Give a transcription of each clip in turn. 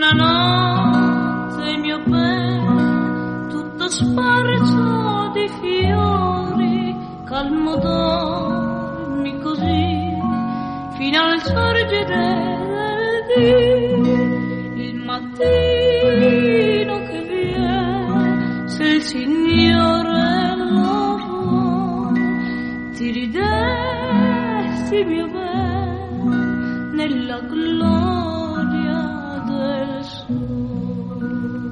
Buonanotte mio bene, tutto sparso di fiori, calmo dormi così, fino al sorgere del dì, il mattino che viene, se il Signore lo vuole, ti ridesti mio bene, nella gloria del sole.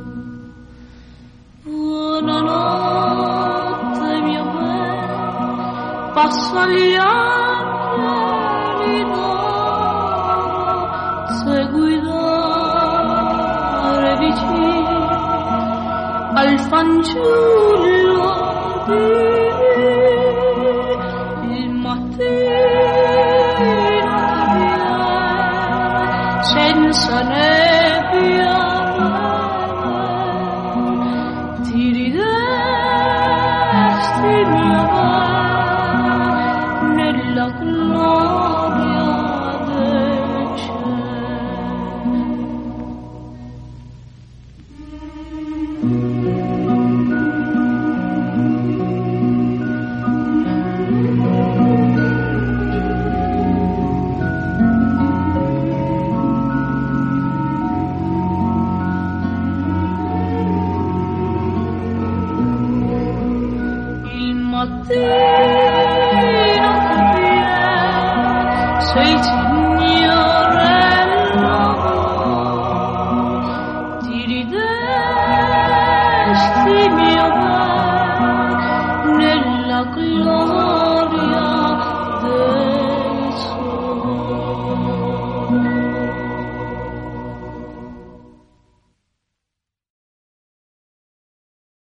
Buonanotte mio bene, passa gli angeli d'oro, se guidare vicino al fanciullo il mattino che viene senza nebbia